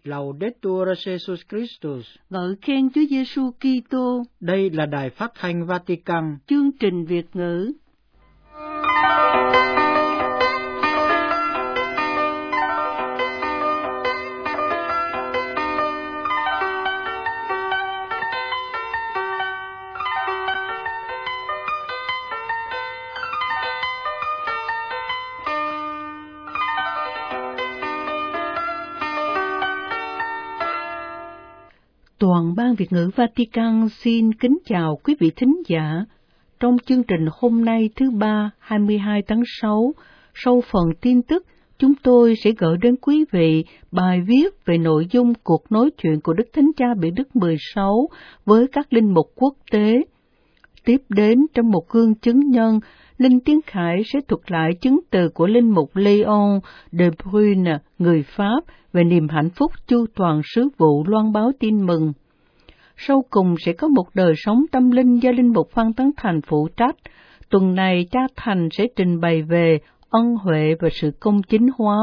Laudetur Jesus Christus. Ngợi khen Chúa Giêsu Kitô. Đây là đài phát thanh Vatican. Chương trình Việt ngữ. Toàn ban Việt ngữ Vatican xin kính chào quý vị thính giả. Trong chương trình hôm nay thứ Ba 22 tháng 6, sau phần tin tức, chúng tôi sẽ gửi đến quý vị bài viết về nội dung cuộc nói chuyện của Đức Thánh Cha Benedict Đức 16 với các linh mục quốc tế. Tiếp đến, trong một gương chứng nhân, Linh Tiến Khải sẽ thuật lại chứng từ của linh mục Léon de Bruyne, người Pháp, về niềm hạnh phúc chu toàn sứ vụ loan báo tin mừng. Sau cùng sẽ có một đời sống tâm linh do linh mục Phan Tấn Thành phụ trách. Tuần này cha Thành sẽ trình bày về ân huệ và sự công chính hóa.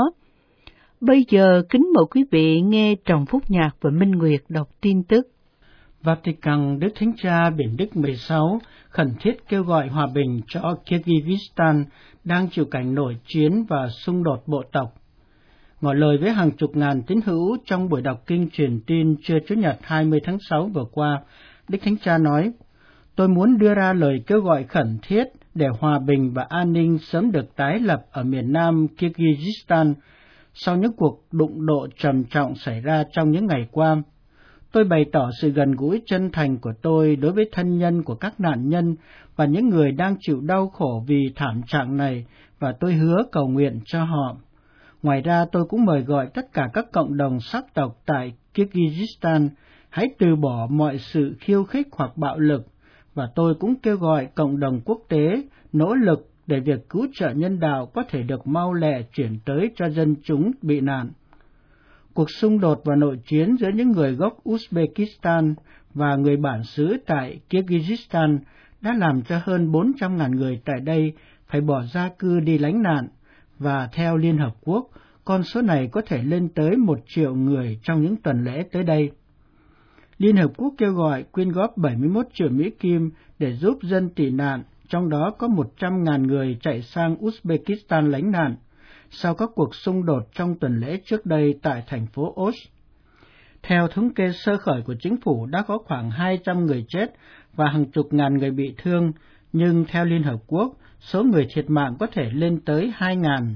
Bây giờ kính mời quý vị nghe Trần Phúc Nhạc và Minh Nguyệt đọc tin tức. Vatican, Đức Thánh Cha Benedict Đức 16 khẩn thiết kêu gọi hòa bình cho Kyrgyzstan đang chịu cảnh nổi chiến và xung đột bộ tộc. Ngỏ lời với hàng chục ngàn tín hữu trong buổi đọc kinh truyền tin trưa Chủ nhật 20 tháng 6 vừa qua, Đức Thánh Cha nói: "Tôi muốn đưa ra lời kêu gọi khẩn thiết để hòa bình và an ninh sớm được tái lập ở miền nam Kyrgyzstan sau những cuộc đụng độ trầm trọng xảy ra trong những ngày qua. Tôi bày tỏ sự gần gũi chân thành của tôi đối với thân nhân của các nạn nhân và những người đang chịu đau khổ vì thảm trạng này, và tôi hứa cầu nguyện cho họ. Ngoài ra, tôi cũng mời gọi tất cả các cộng đồng sắc tộc tại Kyrgyzstan hãy từ bỏ mọi sự khiêu khích hoặc bạo lực, và tôi cũng kêu gọi cộng đồng quốc tế nỗ lực để việc cứu trợ nhân đạo có thể được mau lẹ chuyển tới cho dân chúng bị nạn. Cuộc xung đột và nội chiến giữa những người gốc Uzbekistan và người bản xứ tại Kyrgyzstan đã làm cho hơn 400.000 người tại đây phải bỏ gia cư đi lánh nạn, và theo Liên Hợp Quốc, con số này có thể lên tới 1 triệu người trong những tuần lễ tới đây. Liên Hợp Quốc kêu gọi quyên góp 71 triệu Mỹ Kim để giúp dân tị nạn, trong đó có 100.000 người chạy sang Uzbekistan lánh nạn sau các cuộc xung đột trong tuần lễ trước đây tại thành phố Osh. Theo thống kê sơ khởi của chính phủ, đã có khoảng 200 người chết và hàng chục ngàn người bị thương, nhưng theo Liên Hợp Quốc, số người thiệt mạng có thể lên tới 2.000.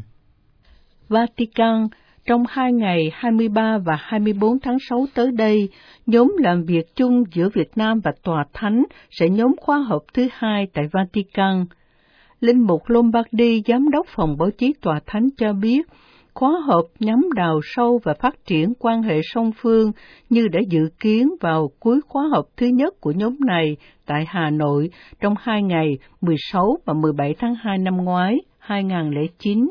Vatican, trong 2 ngày 23 và 24 tháng 6 tới đây, nhóm làm việc chung giữa Việt Nam và Tòa Thánh sẽ nhóm khóa họp thứ 2 tại Vatican. Linh mục Lombardi, giám đốc phòng báo chí Tòa Thánh cho biết, khóa họp nhắm đào sâu và phát triển quan hệ song phương như đã dự kiến vào cuối khóa họp thứ nhất của nhóm này tại Hà Nội trong 2 ngày 16 và 17 tháng 2 năm ngoái, 2009.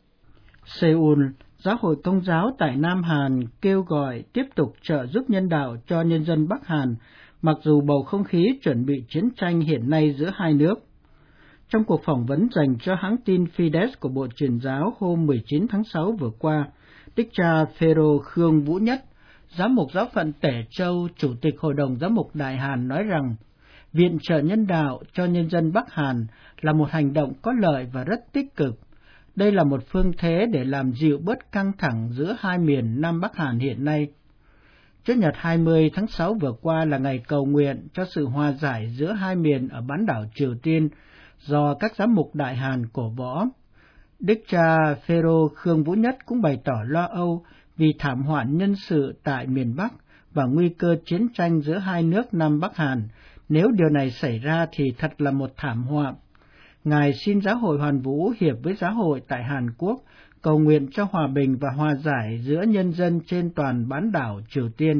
Seoul, Giáo hội Công giáo tại Nam Hàn kêu gọi tiếp tục trợ giúp nhân đạo cho nhân dân Bắc Hàn, mặc dù bầu không khí chuẩn bị chiến tranh hiện nay giữa hai nước. Trong cuộc phỏng vấn dành cho hãng tin Fides của Bộ Truyền giáo hôm 19 tháng 6 vừa qua, Đức cha Phêrô Khương Vũ Nhất, Giám mục Giáo phận Tể Châu, Chủ tịch Hội đồng Giám mục Đại Hàn nói rằng, viện trợ nhân đạo cho nhân dân Bắc Hàn là một hành động có lợi và rất tích cực. Đây là một phương thế để làm dịu bớt căng thẳng giữa hai miền Nam Bắc Hàn hiện nay. Chủ nhật 20 tháng 6 vừa qua là ngày cầu nguyện cho sự hòa giải giữa hai miền ở bán đảo Triều Tiên, do các giám mục Đại Hàn cổ võ. Đức cha Phêrô Khương Vũ Nhất cũng bày tỏ lo âu vì thảm họa nhân sự tại miền Bắc và nguy cơ chiến tranh giữa hai nước Nam Bắc Hàn. Nếu điều này xảy ra thì thật là một thảm họa. Ngài xin Giáo hội Hoàn Vũ hiệp với Giáo hội tại Hàn Quốc cầu nguyện cho hòa bình và hòa giải giữa nhân dân trên toàn bán đảo Triều Tiên.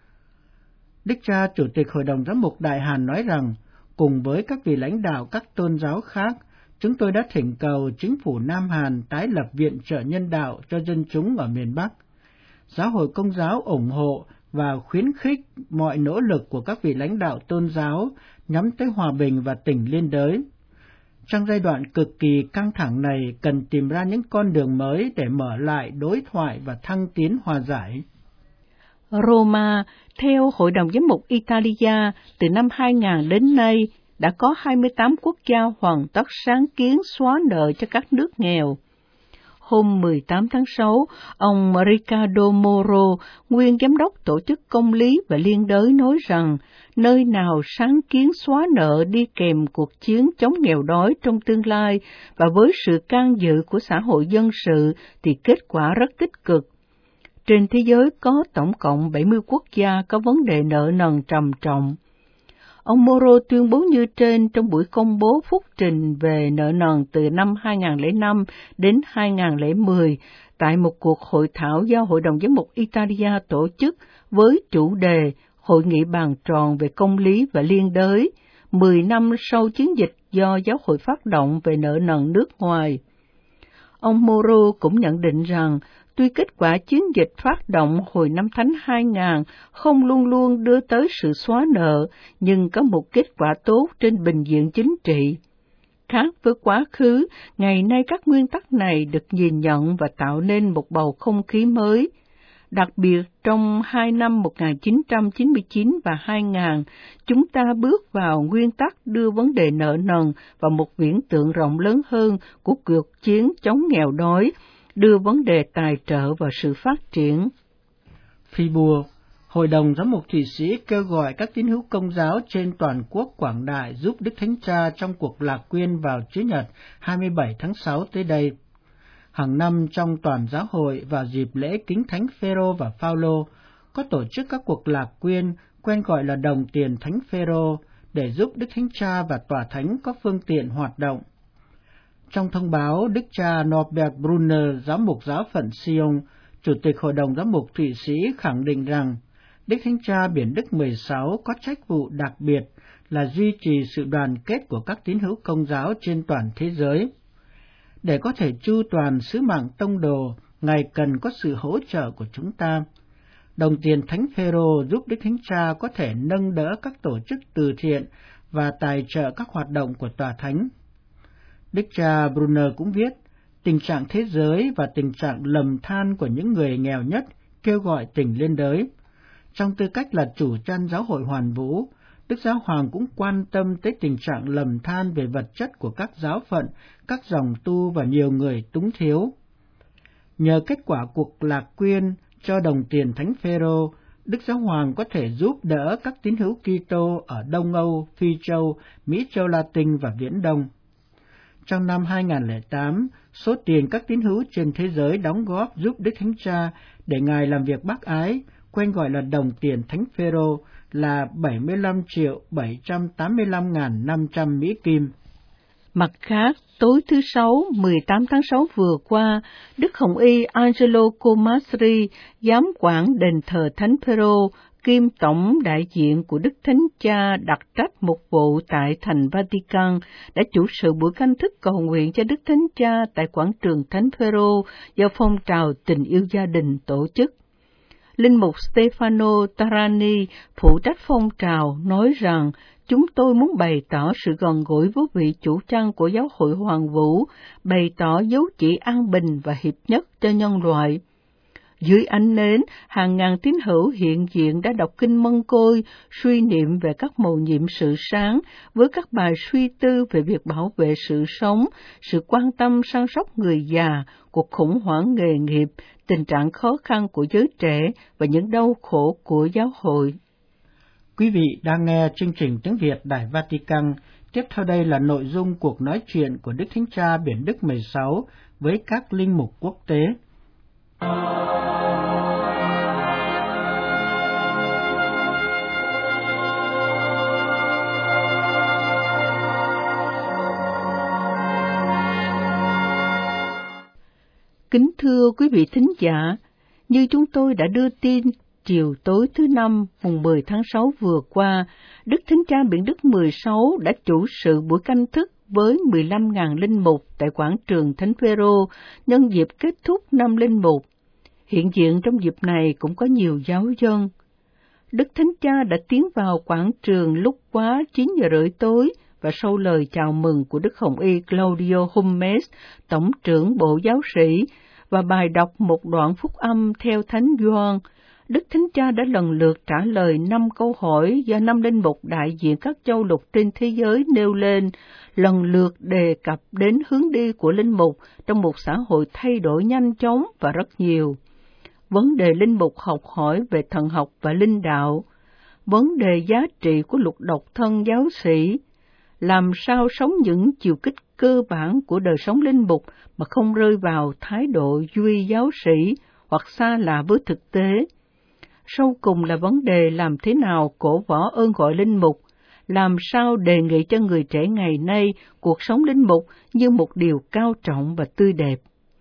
Đức cha Chủ tịch Hội đồng Giám mục Đại Hàn nói rằng, cùng với các vị lãnh đạo các tôn giáo khác, chúng tôi đã thỉnh cầu chính phủ Nam Hàn tái lập viện trợ nhân đạo cho dân chúng ở miền Bắc. Giáo hội Công giáo ủng hộ và khuyến khích mọi nỗ lực của các vị lãnh đạo tôn giáo nhắm tới hòa bình và tình liên đới. Trong giai đoạn cực kỳ căng thẳng này, cần tìm ra những con đường mới để mở lại đối thoại và thăng tiến hòa giải. Roma, theo Hội đồng Giám mục Italia, từ năm 2000 đến nay, đã có 28 quốc gia hoàn tất sáng kiến xóa nợ cho các nước nghèo. Hôm 18 tháng 6, ông Ricardo Moro, nguyên giám đốc Tổ chức Công lý và Liên đới nói rằng, nơi nào sáng kiến xóa nợ đi kèm cuộc chiến chống nghèo đói trong tương lai và với sự can dự của xã hội dân sự thì kết quả rất tích cực. Trên thế giới có tổng cộng 70 quốc gia có vấn đề nợ nần trầm trọng. Ông Moro tuyên bố như trên trong buổi công bố phúc trình về nợ nần từ năm 2005 đến 2010 tại một cuộc hội thảo do Hội đồng Giám mục Italia tổ chức với chủ đề Hội nghị bàn tròn về công lý và liên đới, 10 năm sau chiến dịch do Giáo hội phát động về nợ nần nước ngoài. Ông Moro cũng nhận định rằng, tuy kết quả chiến dịch phát động hồi năm Thánh 2000 không luôn luôn đưa tới sự xóa nợ, nhưng có một kết quả tốt trên bình diện chính trị. Khác với quá khứ, ngày nay các nguyên tắc này được nhìn nhận và tạo nên một bầu không khí mới. Đặc biệt trong 2 năm 1999 và 2000, chúng ta bước vào nguyên tắc đưa vấn đề nợ nần vào một viễn tượng rộng lớn hơn của cuộc chiến chống nghèo đói, đưa vấn đề tài trợ vào sự phát triển. Fribourg, Hội đồng Giám mục Thụy Sĩ kêu gọi các tín hữu Công giáo trên toàn quốc quảng đại giúp Đức Thánh Cha trong cuộc lạc quyên vào Chủ nhật 27 tháng 6 tới đây. Hàng năm trong toàn giáo hội vào dịp lễ kính Thánh Phêrô và Phaolô có tổ chức các cuộc lạc quyên quen gọi là đồng tiền Thánh Phêrô để giúp Đức Thánh Cha và Tòa Thánh có phương tiện hoạt động. Trong thông báo, Đức cha Norbert Brunner, giám mục giáo phận Sion, Chủ tịch Hội đồng Giám mục Thụy Sĩ khẳng định rằng Đức Thánh Cha Biển Đức 16 có trách vụ đặc biệt là duy trì sự đoàn kết của các tín hữu Công giáo trên toàn thế giới. Để có thể chu toàn sứ mạng tông đồ, Ngài cần có sự hỗ trợ của chúng ta. Đồng tiền Thánh Phêrô giúp Đức Thánh Cha có thể nâng đỡ các tổ chức từ thiện và tài trợ các hoạt động của Tòa Thánh. Đức cha Brunner cũng viết, tình trạng thế giới và tình trạng lầm than của những người nghèo nhất kêu gọi tình liên đới. Trong tư cách là chủ chăn giáo hội Hoàn Vũ, Đức Giáo Hoàng cũng quan tâm tới tình trạng lầm than về vật chất của các giáo phận, các dòng tu và nhiều người túng thiếu. Nhờ kết quả cuộc lạc quyên cho đồng tiền Thánh Phêrô, Đức Giáo Hoàng có thể giúp đỡ các tín hữu Kitô ở Đông Âu, Phi Châu, Mỹ Châu Latin và Viễn Đông. Trong năm 2008, số tiền các tín hữu trên thế giới đóng góp giúp Đức Thánh Cha để Ngài làm việc bác ái, quen gọi là đồng tiền Thánh Phêrô, là 75.785.500 Mỹ Kim. Mặt khác, tối thứ Sáu, 18 tháng 6 vừa qua, Đức Hồng Y Angelo Comastri, giám quản đền thờ Thánh Phêrô, kiêm tổng đại diện của Đức Thánh Cha đặc trách mục vụ tại thành Vatican, đã chủ sự buổi canh thức cầu nguyện cho Đức Thánh Cha tại quảng trường Thánh Phêrô do phong trào tình yêu gia đình tổ chức. Linh mục Stefano Tarani, phụ trách phong trào, nói rằng chúng tôi muốn bày tỏ sự gần gũi với vị chủ chăn của giáo hội Hoàng Vũ, bày tỏ dấu chỉ an bình và hiệp nhất cho nhân loại. Dưới ánh nến, hàng ngàn tín hữu hiện diện đã đọc kinh Mân Côi, suy niệm về các mầu nhiệm sự sáng, với các bài suy tư về việc bảo vệ sự sống, sự quan tâm săn sóc người già, cuộc khủng hoảng nghề nghiệp, tình trạng khó khăn của giới trẻ và những đau khổ của giáo hội. Quý vị đang nghe chương trình tiếng Việt Đài Vatican. Tiếp theo đây là nội dung cuộc nói chuyện của Đức Thánh Cha Biển Đức 16 với các linh mục quốc tế. Kính thưa quý vị thính giả, như chúng tôi đã đưa tin chiều tối thứ Năm, mùng 10 tháng 6 vừa qua, Đức Thánh Cha Biển Đức 16 đã chủ sự buổi canh thức với 15.000 linh mục tại quảng trường Thánh Phêrô nhân dịp kết thúc năm linh mục. Hiện diện trong dịp này cũng có nhiều giáo dân. Đức Thánh Cha đã tiến vào quảng trường lúc quá 9:30 tối và sau lời chào mừng của Đức Hồng Y Claudio Hummes, Tổng trưởng Bộ Giáo sĩ, và bài đọc một đoạn phúc âm theo Thánh Gioan, Đức Thánh Cha đã lần lượt trả lời 5 câu hỏi do 5 linh mục đại diện các châu lục trên thế giới nêu lên, lần lượt đề cập đến hướng đi của linh mục trong một xã hội thay đổi nhanh chóng và rất nhiều. Vấn đề linh mục học hỏi về thần học và linh đạo, vấn đề giá trị của luật độc thân giáo sĩ, làm sao sống những chiều kích cơ bản của đời sống linh mục mà không rơi vào thái độ duy giáo sĩ hoặc xa lạ với thực tế. Sau cùng là vấn đề làm thế nào cổ võ ơn gọi linh mục, làm sao đề nghị cho người trẻ ngày nay cuộc sống linh mục như một điều cao trọng và tươi đẹp.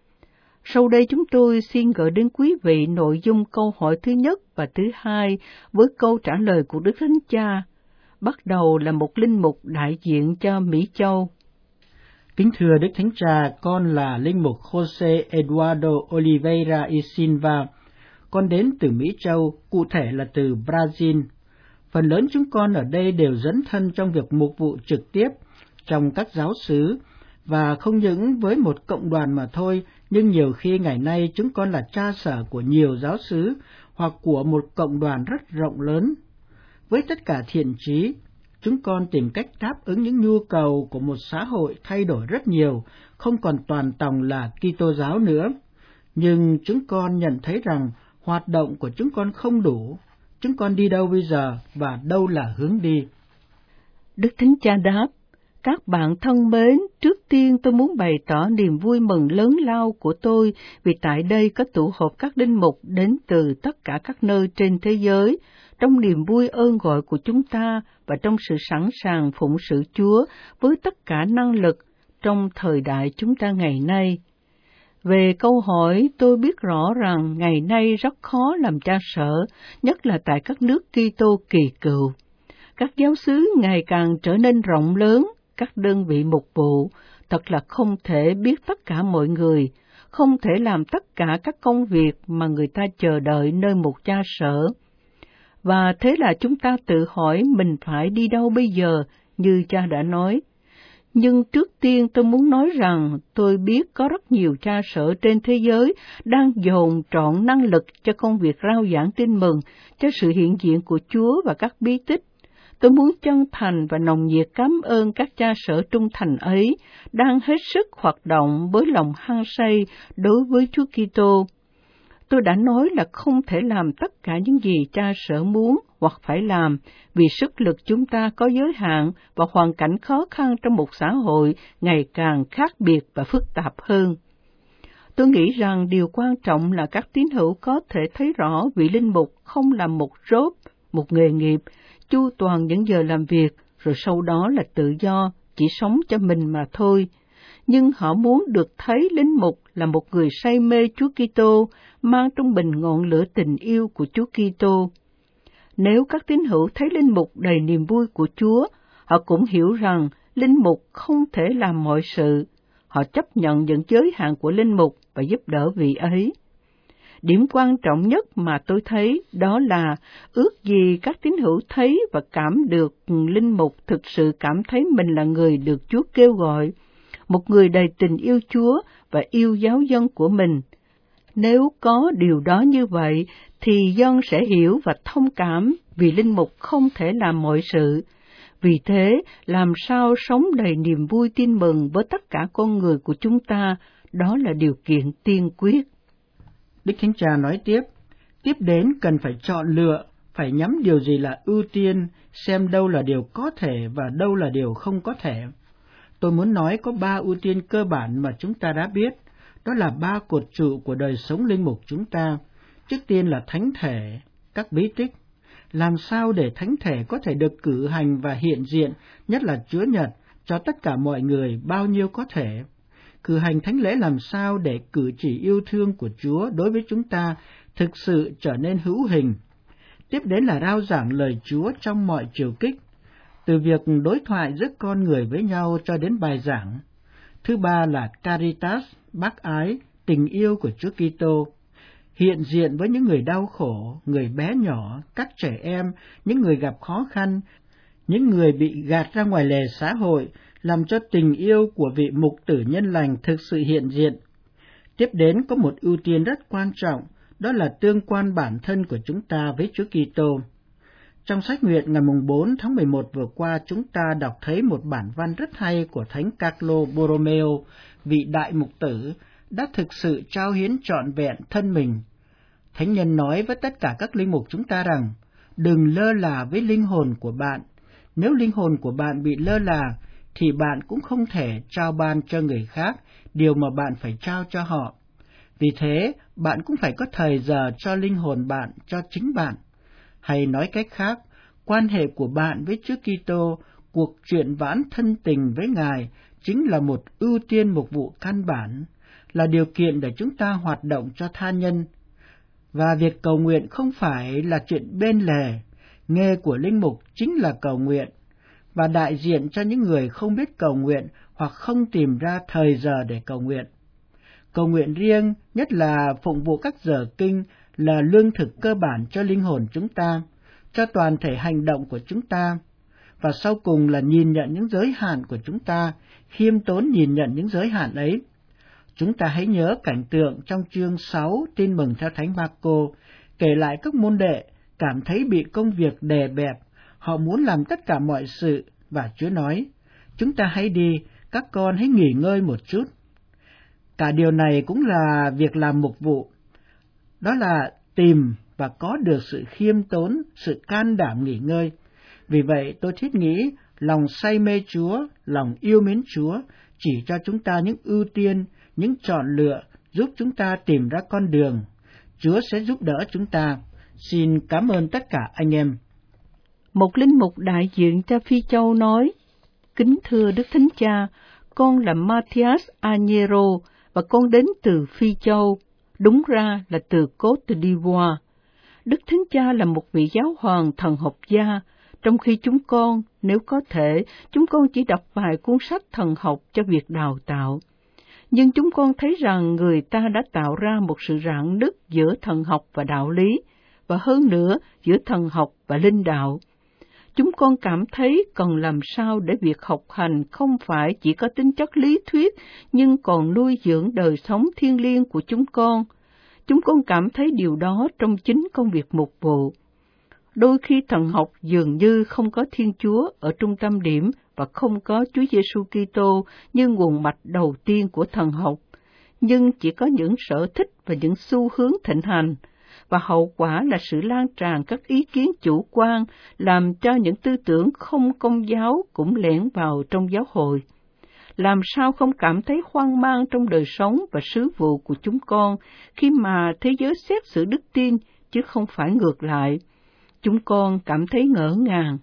Sau đây chúng tôi xin gửi đến quý vị nội dung câu hỏi thứ nhất và thứ hai với câu trả lời của Đức Thánh Cha. Bắt đầu là một linh mục đại diện cho Mỹ Châu. Kính thưa Đức Thánh Cha, con là linh mục Jose Eduardo Oliveira y Silva. Con đến từ Mỹ Châu, cụ thể là từ Brazil. Phần lớn chúng con ở đây đều dấn thân trong việc mục vụ trực tiếp trong các giáo xứ, và không những với một cộng đoàn mà thôi, nhưng nhiều khi ngày nay chúng con là cha sở của nhiều giáo xứ hoặc của một cộng đoàn rất rộng lớn. Với tất cả thiện chí, chúng con tìm cách đáp ứng những nhu cầu của một xã hội thay đổi rất nhiều, không còn toàn tòng là Kitô giáo nữa. Nhưng chúng con nhận thấy rằng hoạt động của chúng con không đủ. Chúng con đi đâu bây giờ và đâu là hướng đi? Đức Thánh Cha đáp: Các bạn thân mến, trước tiên tôi muốn bày tỏ niềm vui mừng lớn lao của tôi vì tại đây có tụ họp các linh mục đến từ tất cả các nơi trên thế giới, trong niềm vui ơn gọi của chúng ta và trong sự sẵn sàng phụng sự Chúa với tất cả năng lực trong thời đại chúng ta ngày nay. Về câu hỏi, tôi biết rõ rằng ngày nay rất khó làm cha sở, nhất là tại các nước Kitô kỳ cựu. Các giáo xứ ngày càng trở nên rộng lớn, các đơn vị mục vụ, thật là không thể biết tất cả mọi người, không thể làm tất cả các công việc mà người ta chờ đợi nơi một cha sở. Và thế là chúng ta tự hỏi mình phải đi đâu bây giờ, như cha đã nói. Nhưng trước tiên tôi muốn nói rằng tôi biết có rất nhiều cha sở trên thế giới đang dồn trọn năng lực cho công việc rao giảng tin mừng, cho sự hiện diện của Chúa và các bí tích. Tôi muốn chân thành và nồng nhiệt cảm ơn các cha sở trung thành ấy, đang hết sức hoạt động với lòng hăng say đối với Chúa Kitô. Tôi đã nói là không thể làm tất cả những gì cha sở muốn hoặc phải làm, vì sức lực chúng ta có giới hạn và hoàn cảnh khó khăn trong một xã hội ngày càng khác biệt và phức tạp hơn. Tôi nghĩ rằng điều quan trọng là các tín hữu có thể thấy rõ vị linh mục không là một job, một nghề nghiệp, chu toàn những giờ làm việc, rồi sau đó là tự do, chỉ sống cho mình mà thôi. Nhưng họ muốn được thấy linh mục là một người say mê Chúa Kitô, mang trong mình ngọn lửa tình yêu của Chúa Kitô. Nếu các tín hữu thấy linh mục đầy niềm vui của Chúa, họ cũng hiểu rằng linh mục không thể làm mọi sự. Họ chấp nhận những giới hạn của linh mục và giúp đỡ vị ấy. Điểm quan trọng nhất mà tôi thấy đó là ước gì các tín hữu thấy và cảm được linh mục thực sự cảm thấy mình là người được Chúa kêu gọi, một người đầy tình yêu Chúa và yêu giáo dân của mình. Nếu có điều đó như vậy, thì dân sẽ hiểu và thông cảm vì linh mục không thể làm mọi sự. Vì thế, làm sao sống đầy niềm vui tin mừng với tất cả con người của chúng ta, đó là điều kiện tiên quyết. Đức Thánh Cha nói tiếp đến cần phải chọn lựa, phải nhắm điều gì là ưu tiên, xem đâu là điều có thể và đâu là điều không có thể. Tôi muốn nói có 3 ưu tiên cơ bản mà chúng ta đã biết, đó là 3 cột trụ của đời sống linh mục chúng ta. Trước tiên là thánh thể, các bí tích. Làm sao để thánh thể có thể được cử hành và hiện diện, nhất là Chúa Nhật, cho tất cả mọi người bao nhiêu có thể. Cử hành thánh lễ làm sao để cử chỉ yêu thương của Chúa đối với chúng ta thực sự trở nên hữu hình. Tiếp đến là rao giảng lời Chúa trong mọi chiều kích, từ việc đối thoại giữa con người với nhau cho đến bài giảng. Thứ ba là Caritas, bác ái, tình yêu của Chúa Kitô, hiện diện với những người đau khổ, người bé nhỏ, các trẻ em, những người gặp khó khăn, những người bị gạt ra ngoài lề xã hội, làm cho tình yêu của vị mục tử nhân lành thực sự hiện diện. Tiếp đến có một ưu tiên rất quan trọng, đó là tương quan bản thân của chúng ta với Chúa Kitô. Trong sách nguyện ngày 4 tháng 11 vừa qua, chúng ta đọc thấy một bản văn rất hay của Thánh Carlo Borromeo, vị đại mục tử, đã thực sự trao hiến trọn vẹn thân mình. Thánh nhân nói với tất cả các linh mục chúng ta rằng, đừng lơ là với linh hồn của bạn. Nếu linh hồn của bạn bị lơ là, thì bạn cũng không thể trao ban cho người khác điều mà bạn phải trao cho họ. Vì thế, bạn cũng phải có thời giờ cho linh hồn bạn, cho chính bạn. Hay nói cách khác, quan hệ của bạn với Chúa Kitô, cuộc chuyện vãn thân tình với Ngài chính là một ưu tiên mục vụ căn bản, là điều kiện để chúng ta hoạt động cho tha nhân. Và việc cầu nguyện không phải là chuyện bên lề, nghề của linh mục chính là cầu nguyện, và đại diện cho những người không biết cầu nguyện hoặc không tìm ra thời giờ để cầu nguyện. Cầu nguyện riêng, nhất là phụng vụ các giờ kinh, là lương thực cơ bản cho linh hồn chúng ta, cho toàn thể hành động của chúng ta, và sau cùng là nhìn nhận những giới hạn của chúng ta, khiêm tốn nhìn nhận những giới hạn ấy. Chúng ta hãy nhớ cảnh tượng trong chương 6 Tin mừng theo Thánh Marco, kể lại các môn đệ cảm thấy bị công việc đè bẹp, họ muốn làm tất cả mọi sự, và Chúa nói, chúng ta hãy đi, các con hãy nghỉ ngơi một chút. Cả điều này cũng là việc làm mục vụ, đó là tìm và có được sự khiêm tốn, sự can đảm nghỉ ngơi. Vì vậy tôi thiết nghĩ lòng say mê Chúa, lòng yêu mến Chúa chỉ cho chúng ta những ưu tiên, những chọn lựa, giúp chúng ta tìm ra con đường. Chúa sẽ giúp đỡ chúng ta. Xin cảm ơn tất cả anh em. Một linh mục đại diện cho Phi Châu nói, kính thưa Đức Thánh Cha, con là Matthias Añero và con đến từ Phi Châu, đúng ra là từ Côte d'Ivoire. Đức Thánh Cha là một vị giáo hoàng thần học gia, trong khi chúng con, nếu có thể, chúng con chỉ đọc vài cuốn sách thần học cho việc đào tạo. Nhưng chúng con thấy rằng người ta đã tạo ra một sự rạn nứt giữa thần học và đạo lý, và hơn nữa giữa thần học và linh đạo. Chúng con cảm thấy cần làm sao để việc học hành không phải chỉ có tính chất lý thuyết, nhưng còn nuôi dưỡng đời sống thiêng liêng của chúng con. Chúng con cảm thấy điều đó trong chính công việc mục vụ. Đôi khi thần học dường như không có Thiên Chúa ở trung tâm điểm và không có Chúa Giêsu Kitô như nguồn mạch đầu tiên của thần học, nhưng chỉ có những sở thích và những xu hướng thịnh hành, và hậu quả là sự lan tràn các ý kiến chủ quan, làm cho những tư tưởng không công giáo cũng lẻn vào trong giáo hội. Làm sao không cảm thấy hoang mang trong đời sống và sứ vụ của chúng con khi mà thế giới xét xử đức tin, chứ không phải ngược lại. Chúng con cảm thấy ngỡ ngàng.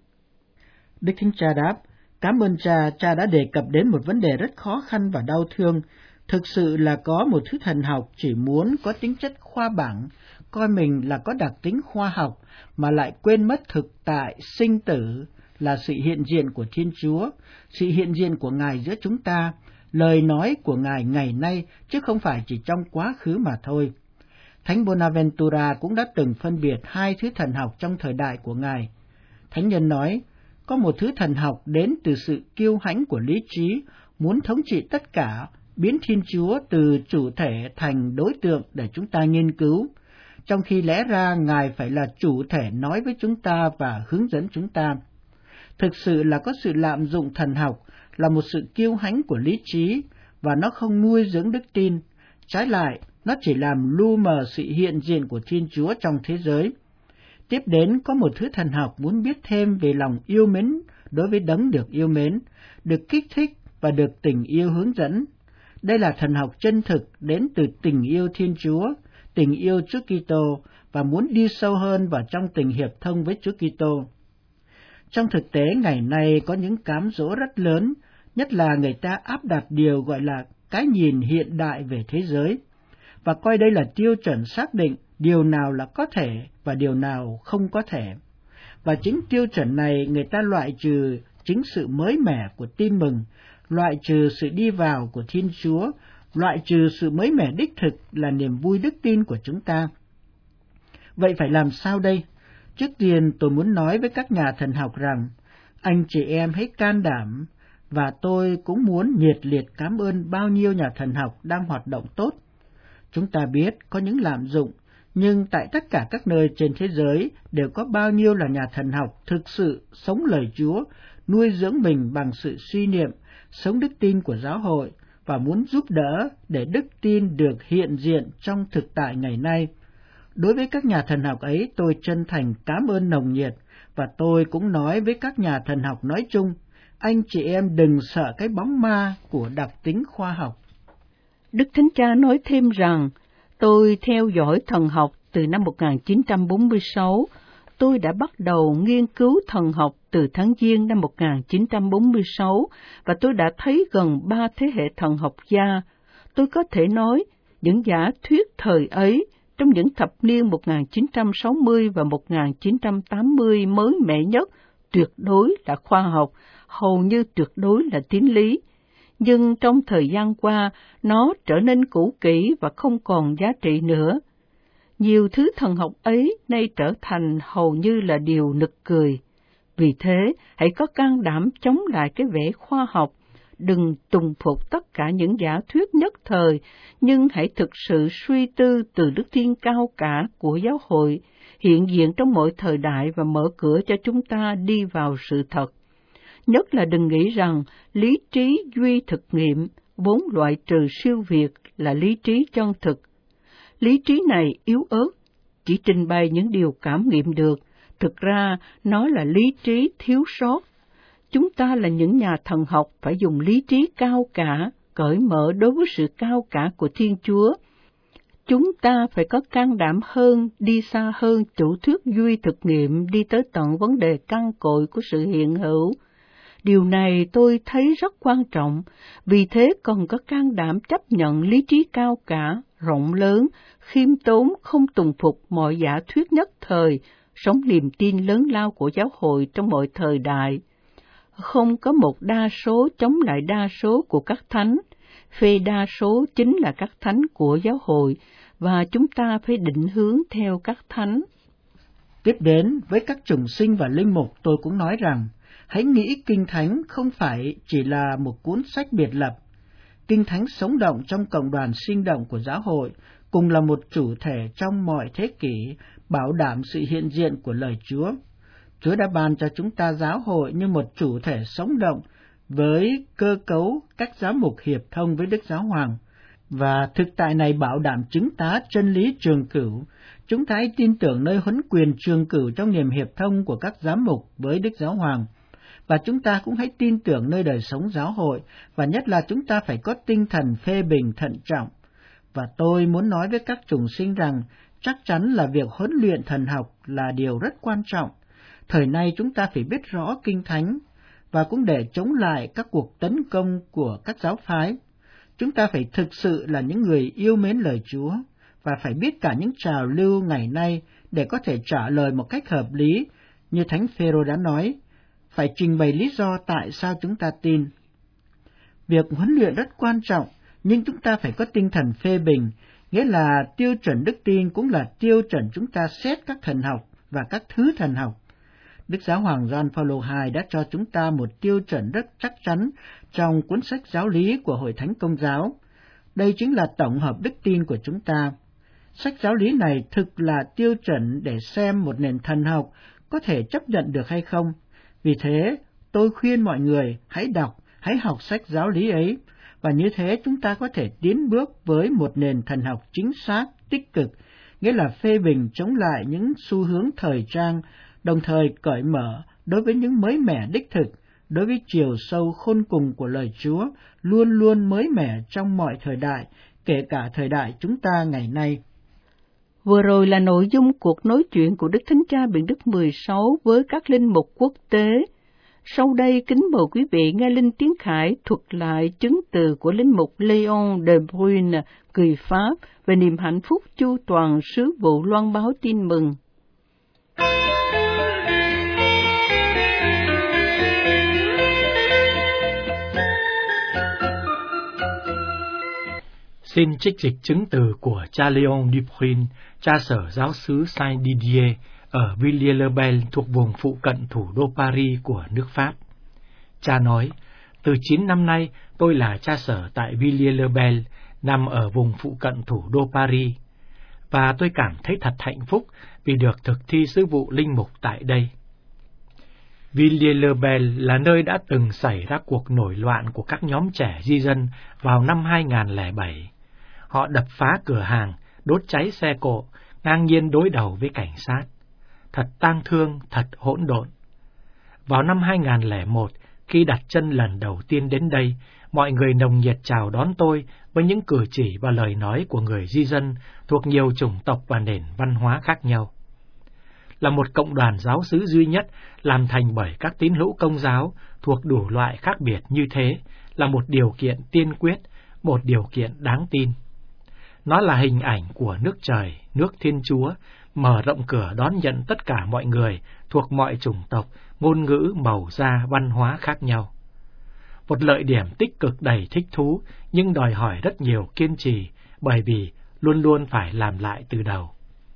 Đức Thánh Cha đáp, cảm ơn cha đã đề cập đến một vấn đề rất khó khăn và đau thương. Thực sự là có một thứ thần học chỉ muốn có tính chất khoa bảng, coi mình là có đặc tính khoa học, mà lại quên mất thực tại sinh tử là sự hiện diện của Thiên Chúa, sự hiện diện của Ngài giữa chúng ta, lời nói của Ngài ngày nay, chứ không phải chỉ trong quá khứ mà thôi. Thánh Bonaventura cũng đã từng phân biệt hai thứ thần học trong thời đại của Ngài. Thánh nhân nói, có một thứ thần học đến từ sự kiêu hãnh của lý trí, muốn thống trị tất cả, biến Thiên Chúa từ chủ thể thành đối tượng để chúng ta nghiên cứu, trong khi lẽ ra Ngài phải là chủ thể nói với chúng ta và hướng dẫn chúng ta. Thực sự là có sự lạm dụng thần học, là một sự kiêu hãnh của lý trí, và nó không nuôi dưỡng đức tin. Trái lại, nó chỉ làm lu mờ sự hiện diện của Thiên Chúa trong thế giới. Tiếp đến có một thứ thần học muốn biết thêm về lòng yêu mến đối với đấng được yêu mến, được kích thích và được tình yêu hướng dẫn. Đây là thần học chân thực đến từ tình yêu Thiên Chúa, tình yêu Chúa Kitô và muốn đi sâu hơn vào trong tình hiệp thông với Chúa Kitô. Trong thực tế ngày nay có những cám dỗ rất lớn, nhất là người ta áp đặt điều gọi là cái nhìn hiện đại về thế giới, và coi đây là tiêu chuẩn xác định điều nào là có thể và điều nào không có thể. Và chính tiêu chuẩn này người ta loại trừ chính sự mới mẻ của tin mừng, loại trừ sự đi vào của Thiên Chúa, loại trừ sự mới mẻ đích thực là niềm vui đức tin của chúng ta. Vậy phải làm sao đây? Trước tiên tôi muốn nói với các nhà thần học rằng, anh chị em hãy can đảm, và tôi cũng muốn nhiệt liệt cảm ơn bao nhiêu nhà thần học đang hoạt động tốt. Chúng ta biết có những lạm dụng, nhưng tại tất cả các nơi trên thế giới đều có bao nhiêu là nhà thần học thực sự sống lời Chúa, nuôi dưỡng mình bằng sự suy niệm, sống đức tin của giáo hội và muốn giúp đỡ để đức tin được hiện diện trong thực tại ngày nay. Đối với các nhà thần học ấy, tôi chân thành cảm ơn nồng nhiệt, và tôi cũng nói với các nhà thần học nói chung, anh chị em đừng sợ cái bóng ma của đặc tính khoa học. Đức Thánh Cha nói thêm rằng, tôi theo dõi thần học từ năm 1946, tôi đã bắt đầu nghiên cứu thần học từ tháng Giêng năm 1946, và tôi đã thấy gần 3 thế hệ thần học gia. Tôi có thể nói, những giả thuyết thời ấy, trong những thập niên 1960 và 1980 mới mẻ nhất, tuyệt đối là khoa học, hầu như tuyệt đối là tín lý. Nhưng trong thời gian qua, nó trở nên cũ kỹ và không còn giá trị nữa. Nhiều thứ thần học ấy nay trở thành hầu như là điều nực cười. Vì thế, hãy có can đảm chống lại cái vẻ khoa học, đừng tùng phục tất cả những giả thuyết nhất thời, nhưng hãy thực sự suy tư từ đức tin cao cả của giáo hội, hiện diện trong mọi thời đại và mở cửa cho chúng ta đi vào sự thật. Nhất là đừng nghĩ rằng lý trí duy thực nghiệm, vốn loại trừ siêu việt, là lý trí chân thực. Lý trí này yếu ớt, chỉ trình bày những điều cảm nghiệm được, thực ra nó là lý trí thiếu sót. Chúng ta là những nhà thần học phải dùng lý trí cao cả, cởi mở đối với sự cao cả của Thiên Chúa. Chúng ta phải có can đảm hơn, đi xa hơn chủ thuyết duy thực nghiệm, đi tới tận vấn đề căn cội của sự hiện hữu. Điều này tôi thấy rất quan trọng, vì thế cần có can đảm chấp nhận lý trí cao cả, rộng lớn, khiêm tốn, không tùng phục mọi giả thuyết nhất thời, sống niềm tin lớn lao của giáo hội trong mọi thời đại. Không có một đa số chống lại đa số của các thánh, phê đa số chính là các thánh của giáo hội, và chúng ta phải định hướng theo các thánh. Tiếp đến, với các chủng sinh và linh mục, tôi cũng nói rằng, hãy nghĩ Kinh Thánh không phải chỉ là một cuốn sách biệt lập. Kinh Thánh sống động trong cộng đoàn sinh động của giáo hội, cùng là một chủ thể trong mọi thế kỷ, bảo đảm sự hiện diện của lời Chúa. Chúa đã ban cho chúng ta giáo hội như một chủ thể sống động với cơ cấu các giám mục hiệp thông với Đức Giáo Hoàng, và thực tại này bảo đảm chứng tá chân lý trường cửu. Chúng ta hãy tin tưởng nơi huấn quyền trường cửu trong niềm hiệp thông của các giám mục với Đức Giáo Hoàng. Và chúng ta cũng hãy tin tưởng nơi đời sống giáo hội, và nhất là chúng ta phải có tinh thần phê bình thận trọng. Và tôi muốn nói với các chủng sinh rằng, chắc chắn là việc huấn luyện thần học là điều rất quan trọng. Thời nay chúng ta phải biết rõ Kinh Thánh, và cũng để chống lại các cuộc tấn công của các giáo phái. Chúng ta phải thực sự là những người yêu mến lời Chúa, và phải biết cả những trào lưu ngày nay để có thể trả lời một cách hợp lý, như Thánh Phêrô đã nói, phải trình bày lý do tại sao chúng ta tin. Việc huấn luyện rất quan trọng, nhưng chúng ta phải có tinh thần phê bình, nghĩa là tiêu chuẩn đức tin cũng là tiêu chuẩn chúng ta xét các thần học và các thứ thần học. Đức Giáo Hoàng Gioan Phaolô II đã cho chúng ta một tiêu chuẩn rất chắc chắn trong cuốn sách giáo lý của Hội Thánh Công giáo. Đây chính là tổng hợp đức tin của chúng ta. Sách giáo lý này thực là tiêu chuẩn để xem một nền thần học có thể chấp nhận được hay không. Vì thế, tôi khuyên mọi người hãy đọc, hãy học sách giáo lý ấy, và như thế chúng ta có thể tiến bước với một nền thần học chính xác, tích cực, nghĩa là phê bình chống lại những xu hướng thời trang, đồng thời cởi mở đối với những mới mẻ đích thực, đối với chiều sâu khôn cùng của lời Chúa, luôn luôn mới mẻ trong mọi thời đại, kể cả thời đại chúng ta ngày nay. Vừa rồi là nội dung cuộc nói chuyện của Đức Thánh Cha Benedict XVI với các linh mục quốc tế. Sau đây kính mời quý vị nghe Linh Tiến Khải thuật lại chứng từ của linh mục Léon de Bruyne, người Pháp, về niềm hạnh phúc chu toàn sứ vụ loan báo tin mừng. Xin trích dịch chứng từ của cha Léon de Bruyne, cha sở giáo xứ Saint-Didier ở Villiers-le-Bel thuộc vùng phụ cận thủ đô Paris của nước Pháp. Cha nói, từ 9 năm nay tôi là cha sở tại Villiers-le-Bel, nằm ở vùng phụ cận thủ đô Paris. và tôi cảm thấy thật hạnh phúc vì được thực thi sứ vụ linh mục tại đây. Villiers-le-Bel là nơi đã từng xảy ra cuộc nổi loạn của các nhóm trẻ di dân vào năm 2007. Họ đập phá cửa hàng, đốt cháy xe cộ, ngang nhiên đối đầu với cảnh sát. Thật tang thương, thật hỗn độn. Vào năm 2001, khi đặt chân lần đầu tiên đến đây, mọi người nồng nhiệt chào đón tôi với những cử chỉ và lời nói của người di dân thuộc nhiều chủng tộc và nền văn hóa khác nhau. Là một cộng đoàn giáo xứ duy nhất làm thành bởi các tín hữu Công giáo thuộc đủ loại khác biệt như thế là một điều kiện tiên quyết, một điều kiện đáng tin. Nó là hình ảnh của nước trời, nước Thiên Chúa, mở rộng cửa đón nhận tất cả mọi người thuộc mọi chủng tộc, ngôn ngữ, màu da, văn hóa khác nhau. Một lợi điểm tích cực đầy thích thú, nhưng đòi hỏi rất nhiều kiên trì, bởi vì luôn luôn phải làm lại từ đầu.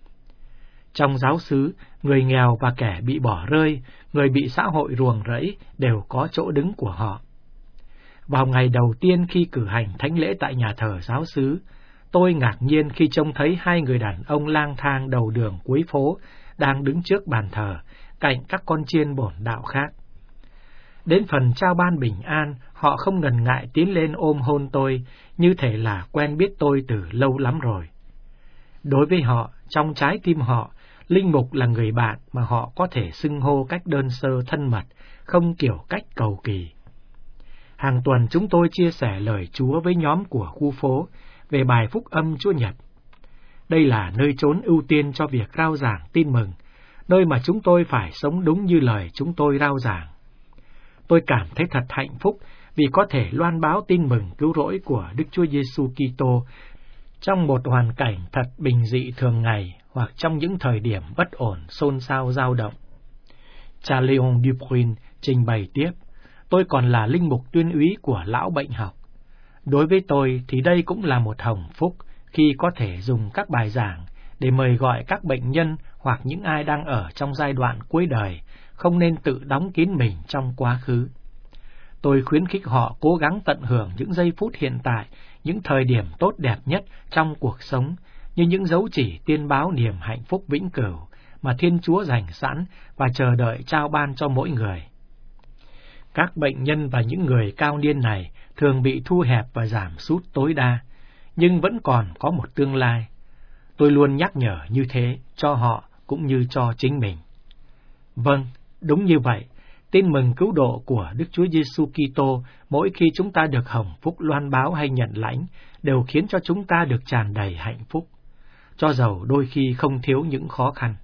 Trong giáo xứ, người nghèo và kẻ bị bỏ rơi, người bị xã hội ruồng rẫy đều có chỗ đứng của họ. Vào ngày đầu tiên khi cử hành thánh lễ tại nhà thờ giáo xứ, tôi ngạc nhiên khi trông thấy hai người đàn ông lang thang đầu đường cuối phố đang đứng trước bàn thờ, cạnh các con chiên bổn đạo khác. Đến phần trao ban bình an, họ không ngần ngại tiến lên ôm hôn tôi, như thể là quen biết tôi từ lâu lắm rồi. Đối với họ, trong trái tim họ, linh mục là người bạn mà họ có thể xưng hô cách đơn sơ thân mật, không kiểu cách cầu kỳ. Hàng tuần chúng tôi chia sẻ lời Chúa với nhóm của khu phố về bài phúc âm Chúa Nhật. Đây là nơi chốn ưu tiên cho việc rao giảng tin mừng, nơi mà chúng tôi phải sống đúng như lời chúng tôi rao giảng. Tôi cảm thấy thật hạnh phúc vì có thể loan báo tin mừng cứu rỗi của Đức Chúa Giêsu Kitô trong một hoàn cảnh thật bình dị thường ngày hoặc trong những thời điểm bất ổn, xôn xao dao động. Cha Léon Duprin trình bày tiếp, tôi còn là linh mục tuyên úy của lão bệnh học. Đối với tôi thì đây cũng là một hồng phúc khi có thể dùng các bài giảng để mời gọi các bệnh nhân hoặc những ai đang ở trong giai đoạn cuối đời, không nên tự đóng kín mình trong quá khứ. Tôi khuyến khích họ cố gắng tận hưởng những giây phút hiện tại, những thời điểm tốt đẹp nhất trong cuộc sống, như những dấu chỉ tiên báo niềm hạnh phúc vĩnh cửu mà Thiên Chúa dành sẵn và chờ đợi trao ban cho mỗi người. Các bệnh nhân và những người cao niên này thường bị thu hẹp và giảm sút tối đa, nhưng vẫn còn có một tương lai. Tôi luôn nhắc nhở như thế cho họ cũng như cho chính mình. Vâng, đúng như vậy. Tin mừng cứu độ của Đức Chúa Giêsu Kitô mỗi khi chúng ta được hồng phúc loan báo hay nhận lãnh đều khiến cho chúng ta được tràn đầy hạnh phúc, cho dầu đôi khi không thiếu những khó khăn.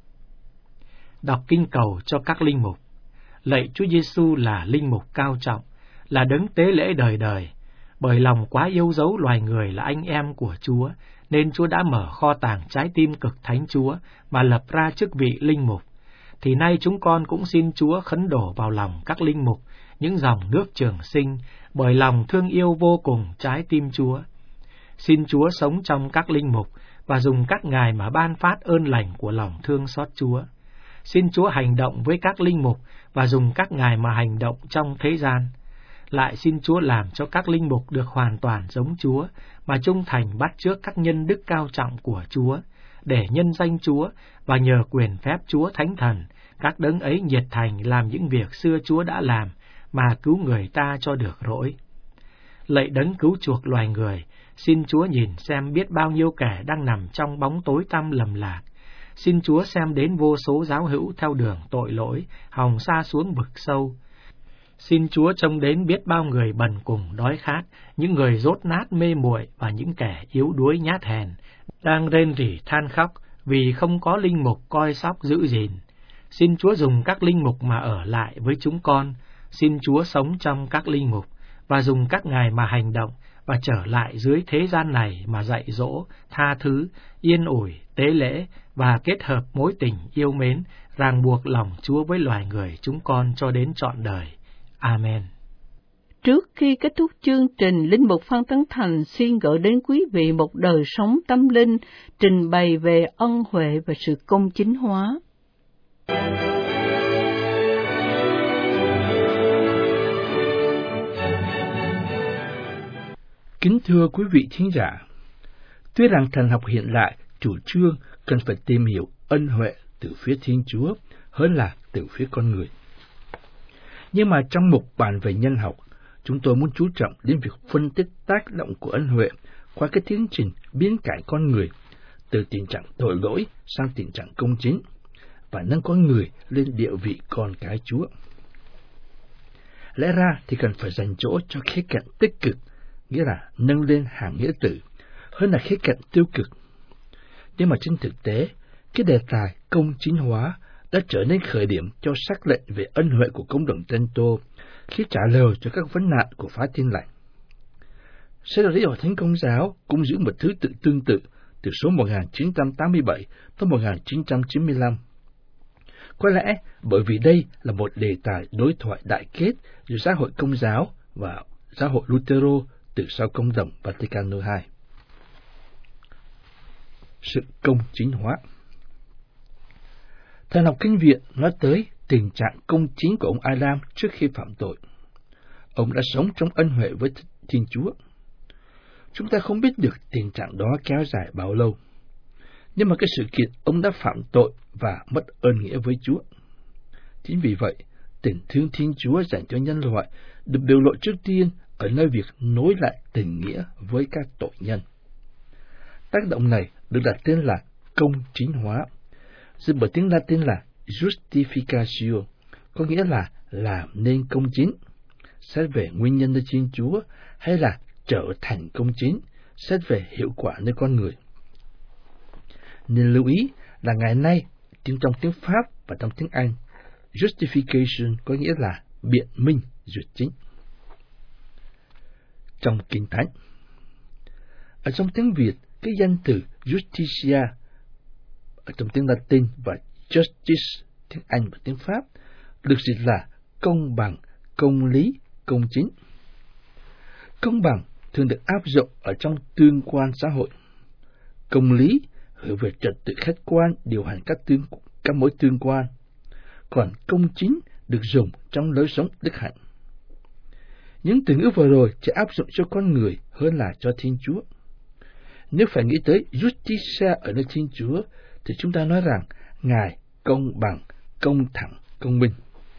Đọc kinh cầu cho các linh mục. Lạy Chúa Giêsu là linh mục cao trọng, là đấng tế lễ đời đời. Bởi lòng quá yêu dấu loài người là anh em của Chúa, nên Chúa đã mở kho tàng trái tim cực thánh Chúa mà lập ra chức vị linh mục. Thì nay chúng con cũng xin Chúa khấn đổ vào lòng các linh mục những dòng nước trường sinh, bởi lòng thương yêu vô cùng trái tim Chúa. Xin Chúa sống trong các linh mục và dùng các ngài mà ban phát ơn lành của lòng thương xót Chúa. Xin Chúa hành động với các linh mục và dùng các ngài mà hành động trong thế gian. Lại xin Chúa làm cho các linh mục được hoàn toàn giống Chúa, mà trung thành bắt chước các nhân đức cao trọng của Chúa, để nhân danh Chúa và nhờ quyền phép Chúa Thánh Thần, các đấng ấy nhiệt thành làm những việc xưa Chúa đã làm, mà cứu người ta cho được rỗi. Lạy đấng cứu chuộc loài người, xin Chúa nhìn xem biết bao nhiêu kẻ đang nằm trong bóng tối tăm lầm lạc. Xin Chúa xem đến vô số giáo hữu theo đường tội lỗi, hòng sa xuống vực sâu. Xin Chúa trông đến biết bao người bần cùng đói khát, những người dốt nát mê muội và những kẻ yếu đuối nhát hèn, đang rên rỉ than khóc vì không có linh mục coi sóc giữ gìn. Xin Chúa dùng các linh mục mà ở lại với chúng con. Xin Chúa sống trong các linh mục và dùng các ngài mà hành động, và trở lại dưới thế gian này mà dạy dỗ, tha thứ, yên ủi, tế lễ và kết hợp mối tình yêu mến, ràng buộc lòng Chúa với loài người chúng con cho đến trọn đời. Amen. Trước khi kết thúc chương trình, Linh mục Phan Tấn Thành xin gửi đến quý vị một đời sống tâm linh, trình bày về ân huệ và sự công chính hóa. Kính thưa quý vị thính giả, tuy rằng thần học hiện đại chủ trương cần phải tìm hiểu ân huệ từ phía Thiên Chúa hơn là từ phía con người. Nhưng mà trong mục bàn về nhân học, chúng tôi muốn chú trọng đến việc phân tích tác động của ân huệ qua cái tiến trình biến cải con người từ tình trạng tội lỗi sang tình trạng công chính và nâng con người lên địa vị con cái Chúa. Lẽ ra thì cần phải dành chỗ cho khía cạnh tích cực, nghĩa là nâng lên hàng nghĩa tử, hơn là khía cạnh tiêu cực. Nhưng mà trên thực tế, cái đề tài công chính hóa đã trở nên khởi điểm cho sắc lệnh về ân huệ của cộng đồng Trento khi trả lời cho các vấn nạn của phái Tin Lành. Sơ đồ Hội Thánh Công giáo cũng giữ một thứ tự tương tự từ số 1987 tới 1995. Có lẽ bởi vì đây là một đề tài đối thoại đại kết giữa giáo hội Công giáo và giáo hội Lutero từ sau Công đồng Vaticano II. Sự công chính hóa. Thần học Kinh Viện nói tới tình trạng công chính của ông Adam trước khi phạm tội. Ông đã sống trong ân huệ với Thiên Chúa. Chúng ta không biết được tình trạng đó kéo dài bao lâu. Nhưng mà cái sự kiện ông đã phạm tội và mất ơn nghĩa với Chúa. Chính vì vậy, tình thương Thiên Chúa dành cho nhân loại được biểu lộ trước tiên ở nơi việc nối lại tình nghĩa với các tội nhân. Tác động này được đặt tên là công chính hóa, dịch bởi tiếng Latin là justificatio, có nghĩa là làm nên công chính, xét về nguyên nhân nơi Thiên Chúa, hay là trở thành công chính, xét về hiệu quả nơi con người. Nên lưu ý là ngày nay, trong tiếng Pháp và trong tiếng Anh, justification có nghĩa là biện minh, duyệt chính. Trong Kinh Thánh, ở trong tiếng Việt, cái danh từ justitia ở trong tiếng Latin và justice tiếng Anh và tiếng Pháp được dịch là công bằng, công lý, công chính. Công bằng thường được áp dụng ở trong tương quan xã hội. Công lý hiểu về trật tự khách quan điều hành các mối tương quan, còn công chính được dùng trong lối sống đức hạnh. Những từ ngữ vừa rồi chỉ áp dụng cho con người hơn là cho Thiên Chúa. Nếu phải nghĩ tới justitia ở nơi Thiên Chúa, thì chúng ta nói rằng Ngài công bằng, công thẳng, công minh.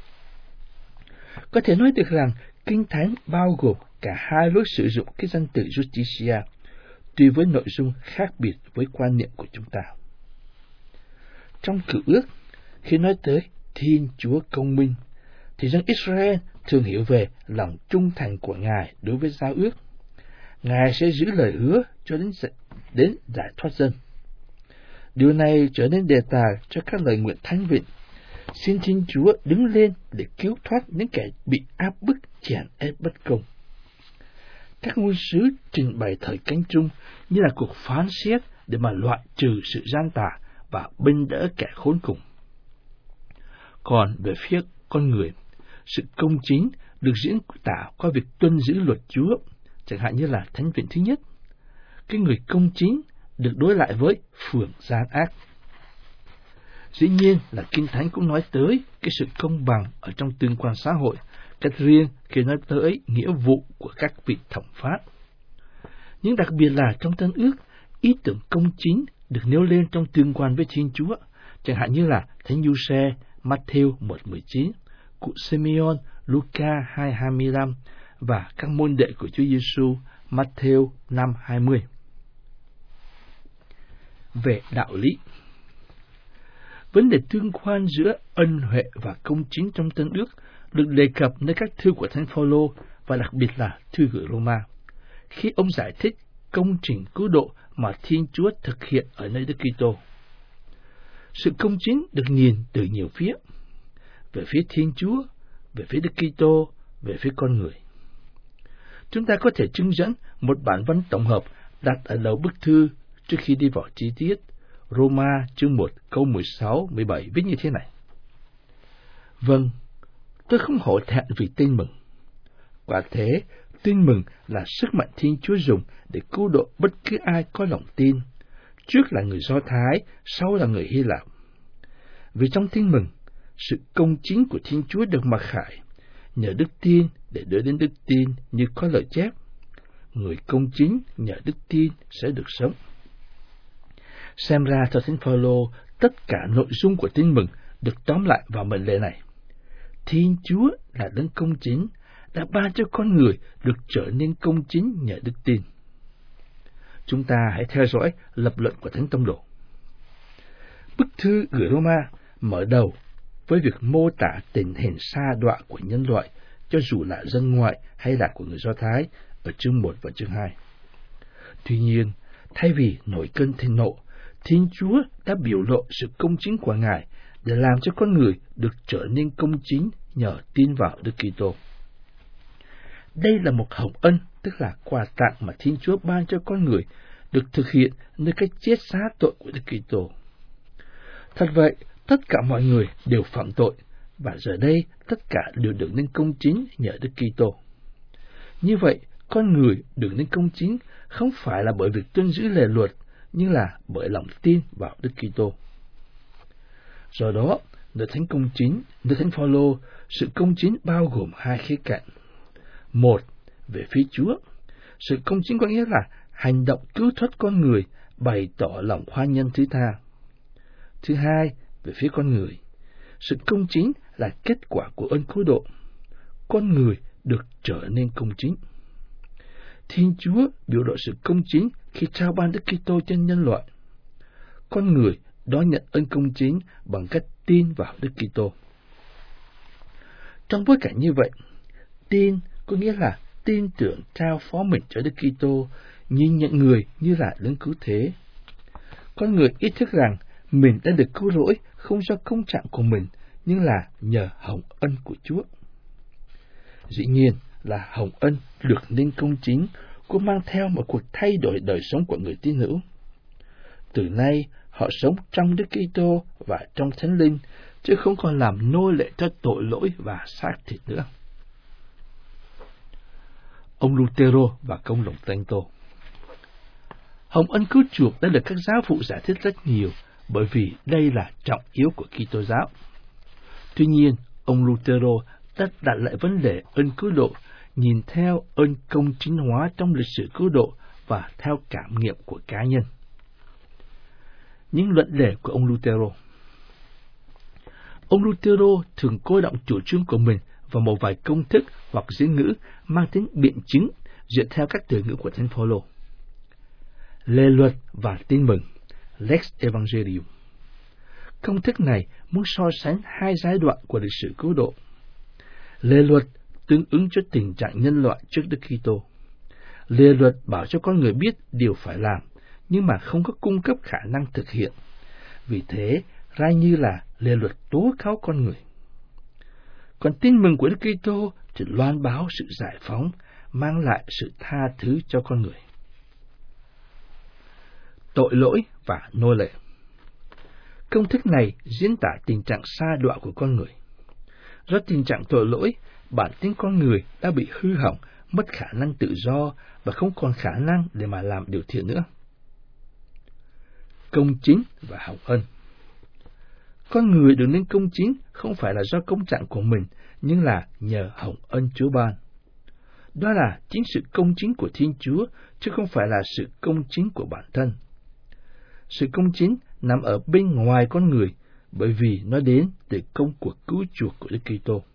Có thể nói được rằng Kinh Thánh bao gồm cả hai lối sử dụng cái danh từ justitia, tùy với nội dung khác biệt với quan niệm của chúng ta. Trong Cựu Ước, khi nói tới Thiên Chúa công minh, thì dân Israel thường hiểu về lòng trung thành của Ngài đối với giao ước. Ngài sẽ giữ lời hứa cho đến giải thoát dân. Điều này trở nên đề tài cho các lời nguyện thánh vịnh. Xin Thiên Chúa đứng lên để cứu thoát những kẻ bị áp bức, chèn ép bất công. Các ngôn sứ trình bày thời cánh trung như là cuộc phán xét để mà loại trừ sự gian tà và bênh đỡ kẻ khốn cùng. Còn về phía con người, sự công chính được diễn tả qua việc tuân giữ luật Chúa, chẳng hạn như là thánh vịnh thứ nhất. Cái người công chính được đối lại với phường gian ác. Dĩ nhiên là Kinh Thánh cũng nói tới cái sự công bằng ở trong tương quan xã hội, cách riêng khi nói tới nghĩa vụ của các vị thẩm phán. Nhưng đặc biệt là trong Tân Ước, ý tưởng công chính được nêu lên trong tương quan với Thiên Chúa, chẳng hạn như là Thánh Giuse, Matthew 1:19, cụ Simeon, Luca 2:25 và các môn đệ của Chúa Giêsu, Matthew 5:20. Về đạo lý, vấn đề tương quan giữa ân huệ và công chính trong Tân Ước được đề cập nơi các thư của Thánh Phaolô và đặc biệt là thư gửi Roma, khi ông giải thích công trình cứu độ mà Thiên Chúa thực hiện ở nơi Đức Kitô. Sự công chính được nhìn từ nhiều phía, về phía Thiên Chúa, về phía Đức Kitô, về phía con người. Chúng ta có thể trưng dẫn một bản văn tổng hợp đặt ở đầu bức thư trước khi đi vào chi tiết. Roma chương 1 câu 16-17 viết như thế này: Vâng, tôi không hổ thẹn vì tin mừng. Quả thế, tin mừng là sức mạnh Thiên Chúa dùng để cứu độ bất cứ ai có lòng tin, trước là người Do Thái, sau là người Hy Lạp. Vì trong tin mừng, sự công chính của Thiên Chúa được mặc khải, nhờ đức tin để đỡ đến đức tin, như có lời chép: Người công chính nhờ đức tin sẽ được sống. Xem ra theo Thánh Phaolô, tất cả nội dung của Tin mừng được tóm lại vào mệnh lệ này. Thiên Chúa là đấng công chính, đã ban cho con người được trở nên công chính nhờ đức tin. Chúng ta hãy theo dõi lập luận của Thánh Tông Đồ. Bức thư gửi Roma mở đầu với việc mô tả tình hình sa đọa của nhân loại, cho dù là dân ngoại hay là của người Do Thái, ở chương 1 và chương 2. Tuy nhiên, thay vì nổi cơn thịnh nộ, Thiên Chúa đã biểu lộ sự công chính của Ngài để làm cho con người được trở nên công chính nhờ tin vào Đức Kitô. Đây là một hồng ân, tức là quà tặng mà Thiên Chúa ban cho con người, được thực hiện nơi cái chết xá tội của Đức Kitô. Thật vậy, tất cả mọi người đều phạm tội, và giờ đây tất cả đều được nên công chính nhờ Đức Kitô. Như vậy, con người được nên công chính không phải là bởi việc tuân giữ lề luật, nhưng là bởi lòng tin vào Đức Kitô. Do đó, nơi Thánh Phaolô, sự công chính bao gồm hai khía cạnh. Một, về phía Chúa, sự công chính có nghĩa là hành động cứu thoát con người, bày tỏ lòng hoan nhân thứ tha. Thứ hai, về phía con người, sự công chính là kết quả của ơn cứu độ. Con người được trở nên công chính. Thiên Chúa biểu lộ sự công chính khi trao ban Đức Kitô cho nhân loại. Con người đón nhận ơn công chính bằng cách tin vào Đức Kitô. Trong bối cảnh như vậy, tin có nghĩa là tin tưởng trao phó mình cho Đức Kitô, nhìn nhận người như là đấng cứu thế. Con người ý thức rằng mình đã được cứu rỗi không do công trạng của mình, nhưng là nhờ hồng ân của Chúa. Dĩ nhiên là hồng ân được nên công chính cũng mang theo một cuộc thay đổi đời sống của người tín hữu. Từ nay, họ sống trong Đức Kitô và trong Thánh Linh, chứ không còn làm nô lệ cho tội lỗi và xác thịt nữa. Ông Lutero và công đồng Trento. Hồng ân cứu chuộc đã được các giáo phụ giải thích rất nhiều, bởi vì đây là trọng yếu của Kitô giáo. Tuy nhiên, ông Lutero đã đặt lại vấn đề ơn cứu độ, nhìn theo ơn công chính hóa trong lịch sử cứu độ và theo cảm nghiệm của cá nhân. Những luận đề của ông Lutero. Ông Lutero thường cô đọng chủ trương của mình vào một vài công thức hoặc diễn ngữ mang tính biện chứng dựa theo các từ ngữ của Thánh Phaolô. Lề luật và tin mừng, Lex Evangelium. Công thức này muốn so sánh hai giai đoạn của lịch sử cứu độ. Lề luật tương ứng cho tình trạng nhân loại trước Đức Kitô. Lề luật bảo cho con người biết điều phải làm, nhưng mà không có cung cấp khả năng thực hiện. Vì thế, ra như là lề luật tố cáo con người. Còn tin mừng của Đức Kitô thì loan báo sự giải phóng, mang lại sự tha thứ cho con người. Tội lỗi và nô lệ. Công thức này diễn tả tình trạng sa đọa của con người. Do tình trạng tội lỗi, bản tính con người đã bị hư hỏng, mất khả năng tự do và không còn khả năng để mà làm điều thiện nữa. Công chính và hồng ân. Con người được nên công chính không phải là do công trạng của mình, nhưng là nhờ hồng ân Chúa ban. Đó là chính sự công chính của Thiên Chúa, chứ không phải là sự công chính của bản thân. Sự công chính nằm ở bên ngoài con người, bởi vì nó đến từ công cuộc cứu chuộc của Đức Kitô.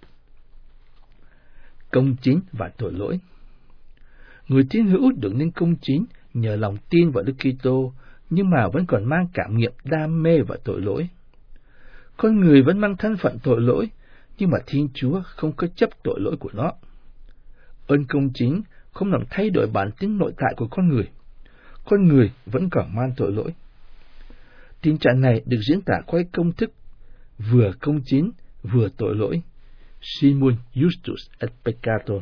Công chính và tội lỗi. Người tín hữu được nên công chính nhờ lòng tin vào Đức Kitô, nhưng mà vẫn còn mang cảm nghiệm đam mê và tội lỗi. Con người vẫn mang thân phận tội lỗi, nhưng mà Thiên Chúa không có chấp tội lỗi của nó. Ơn công chính không làm thay đổi bản tính nội tại của con người. Con người vẫn còn mang tội lỗi. Tình trạng này được diễn tả qua công thức vừa công chính vừa tội lỗi. Simul justus et peccator.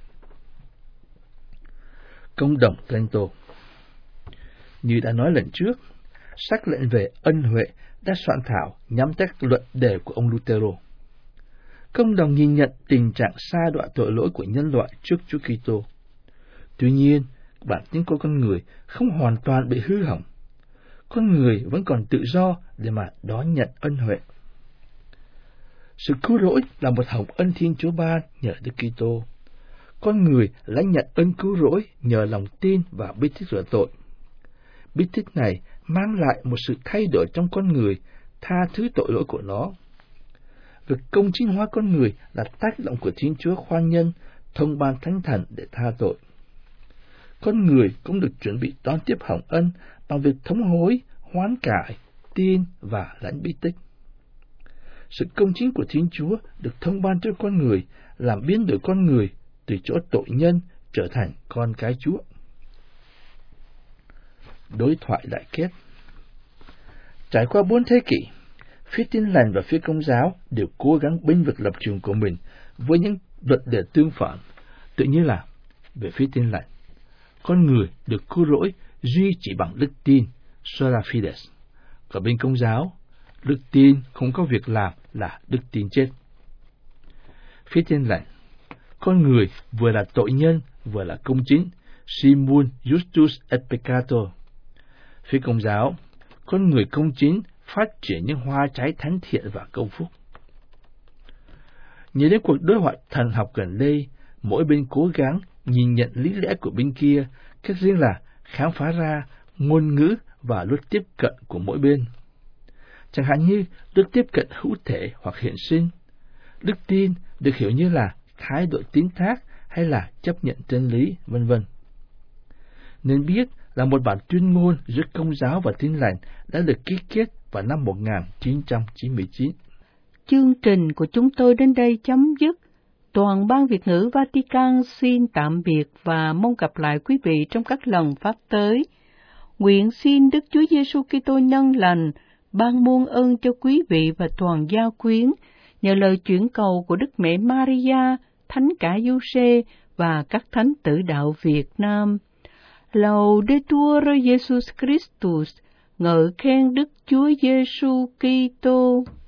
Công đồng Trento. Như đã nói lần trước, sắc lệnh về ân huệ đã soạn thảo nhắm tới các luận đề của ông Lutero. Công đồng nhìn nhận tình trạng sa đọa tội lỗi của nhân loại trước Chúa Kitô. Tuy nhiên, bản tính của con người không hoàn toàn bị hư hỏng. Con người vẫn còn tự do để mà đón nhận ân huệ. Sự cứu rỗi là một hồng ân Thiên Chúa ban nhờ Đức Kitô. Con người lãnh nhận ân cứu rỗi nhờ lòng tin và bí tích rửa tội. Bí tích này mang lại một sự thay đổi trong con người, tha thứ tội lỗi của nó. Việc công chính hóa con người là tác động của Thiên Chúa khoan nhân, thông ban Thánh Thần để tha tội. Con người cũng được chuẩn bị đón tiếp hồng ân bằng việc thống hối, hoán cải, tin và lãnh bí tích. Sự công chính của Thiên Chúa được thông ban cho con người, làm biến đổi con người từ chỗ tội nhân trở thành con cái Chúa. Đối thoại đại kết. Trải qua 4 thế kỷ, phía Tin Lành và phía Công giáo đều cố gắng bênh vực lập trường của mình với những luật lệ tương phản. Tự như là về phía Tin Lành, con người được cứu rỗi duy chỉ bằng đức tin, sola fides. Còn bên Công giáo, đức tin không có việc làm là đức tin chết. Phía Tin Lành, con người vừa là tội nhân vừa là công chính, simul justus et peccator. Phía Công giáo, con người công chính phát triển những hoa trái thánh thiện và công phúc. Nhờ đến cuộc đối thoại thần học gần đây, mỗi bên cố gắng nhìn nhận lý lẽ của bên kia, cách riêng là khám phá ra ngôn ngữ và luật tiếp cận của mỗi bên. Chẳng hạn như luật tiếp cận hữu thể hoặc hiện sinh. Đức tin được hiểu như là thái độ tín thác hay là chấp nhận chân lý, vân vân. Nên biết là một bản tuyên ngôn giữa Công giáo và Tin Lành đã được ký kết vào năm 1999. Chương trình của chúng tôi đến đây chấm dứt. Toàn ban Việt ngữ Vatican xin tạm biệt và mong gặp lại quý vị trong các lần phát tới. Nguyện xin Đức Chúa Giêsu Kitô nhân lành ban muôn ơn cho quý vị và toàn gia quyến, nhờ lời chuyển cầu của Đức Mẹ Maria, Thánh Cả Giuse và các thánh tử đạo Việt Nam. Laudetur Jesus Christus, ngợi khen Đức Chúa Giêsu Kitô.